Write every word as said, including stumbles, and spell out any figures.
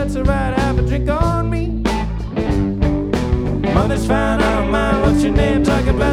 that's alright, have a drink on me. Money's fine, I don't mind. What's your name? Talking about